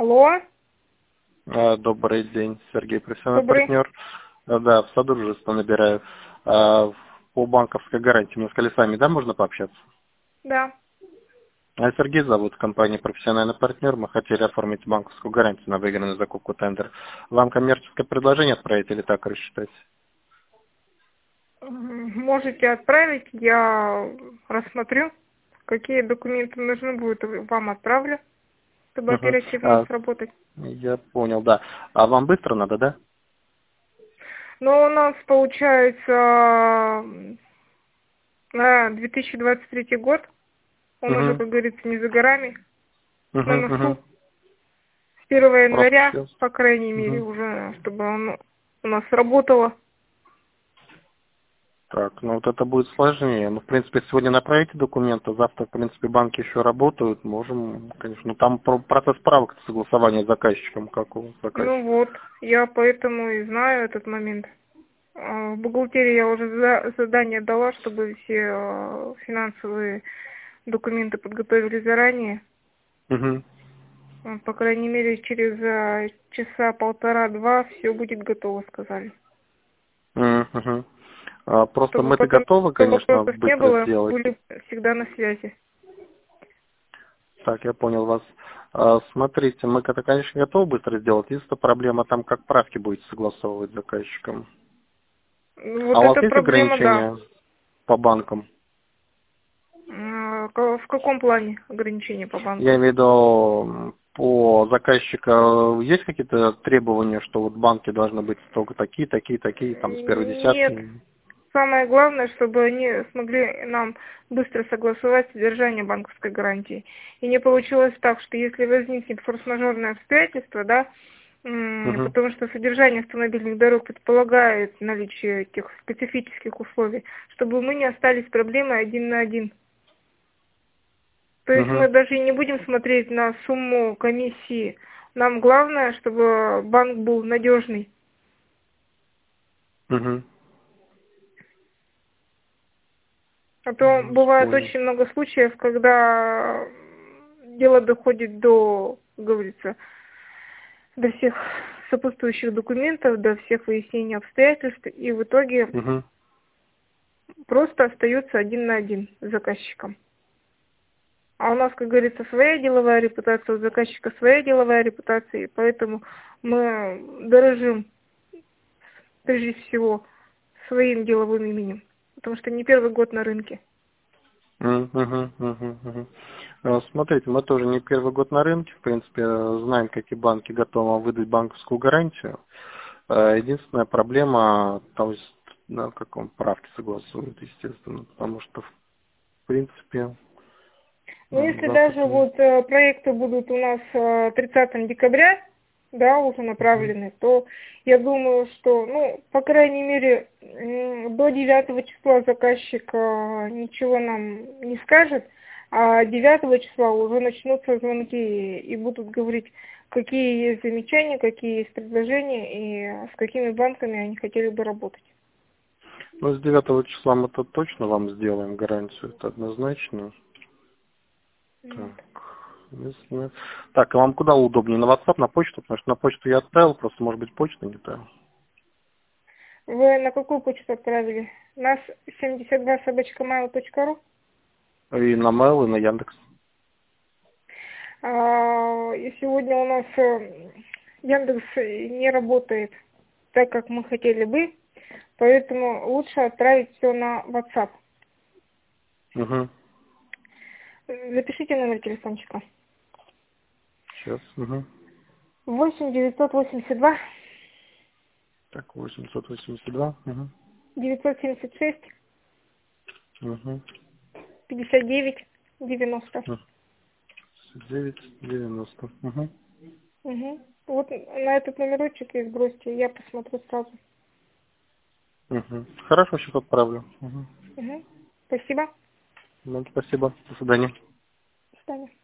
Алло, Добрый день, Сергей, профессиональный добрый. партнер. Да, в Содружество набираю. По банковской гарантии мы сказали сами, да, можно пообщаться? Да. Сергей зовут, компания «Профессиональный партнер». Мы хотели оформить банковскую гарантию на выигранную закупку тендер. Вам коммерческое предложение отправить или так рассчитать? Можете отправить, я рассмотрю, какие документы нужны будут, вам отправлю, чтобы Мгм. оперативно сработать. Я понял, да. А вам быстро надо, да? Но у нас получается на 2023 год, он уже, Угу. как говорится, не за горами, на Угу, носу. угу. С 1 Просто января, сейчас. по крайней мере, Угу. уже, чтобы он у нас работало. Так, ну вот это будет сложнее. Ну, в принципе, сегодня направите документы, завтра, в принципе, банки еще работают. Можем, конечно, ну там процесс правок согласования с заказчиком, как у Ну заказчика. вот, я поэтому и знаю этот момент. В бухгалтерии я уже задание дала, чтобы все финансовые документы подготовили заранее. Угу. По крайней мере, через часа полтора-два все будет готово, сказали. Угу. Просто Чтобы мы-то потом готовы, конечно, вопросов не быстро было, сделать. были всегда на связи. Так, я понял вас. Смотрите, мы это, конечно, готовы быстро сделать. Единственная проблема там, как правки будете согласовывать с заказчиком. А Вот у вас эта есть проблема, да. ограничения по банкам? В каком плане ограничения по Я банкам? имею в виду, по заказчика есть какие-то требования, что вот банки должны быть только такие, такие, такие, там с первой Нет. десятки? Самое главное, чтобы они смогли нам быстро согласовать содержание банковской гарантии. И не получилось так, что если возникнет форс-мажорное обстоятельство, да, Угу, потому что содержание автомобильных дорог предполагает наличие этих специфических условий, чтобы мы не остались с проблемой один на один. То есть угу, мы даже и не будем смотреть на сумму комиссии. Нам главное, чтобы банк был надежный. угу. А то бывает Понял. очень много случаев, когда дело доходит до, как говорится, до всех сопутствующих документов, до всех выяснений обстоятельств, и в итоге Угу, просто остается один на один с заказчиком. А у нас, как говорится, своя деловая репутация, у заказчика своя деловая репутация, и поэтому мы дорожим прежде всего своим деловым именем, потому что не первый год на рынке. угу. Смотрите, мы тоже не первый год на рынке, в принципе, знаем, какие банки готовы выдать банковскую гарантию. Единственная проблема, там, на каком правке согласуют, естественно, потому что, в принципе, Но если завтра... даже вот проекты будут у нас 30 декабря, да, уже направлены, то я думаю, что, ну, по крайней мере, до 9 числа заказчик ничего нам не скажет, а 9 числа уже начнутся звонки и будут говорить, какие есть замечания, какие есть предложения и с какими банками они хотели бы работать. Ну, с 9 числа мы-то точно вам сделаем гарантию, это однозначно. Вот. Так, если... так, а вам куда удобнее? На WhatsApp, на почту? Потому что на почту я отправил, просто, может быть, почта не та. Вы на какую почту отправили? Нас 72@mail.ru. И на Mail, и на Яндекс. И сегодня у нас Яндекс не работает так, как мы хотели бы, поэтому лучше отправить все на WhatsApp. Угу. Запишите номер телефончика. Сейчас, угу. 8 982 Так, 882. Угу. 976 Угу. 59 90. 990. Угу. Угу. Вот на этот номерочек и сбросьте, я посмотрю сразу. Угу. Хорошо, сейчас отправлю. Угу. Угу. Спасибо. Ну, спасибо. До свидания. До свидания.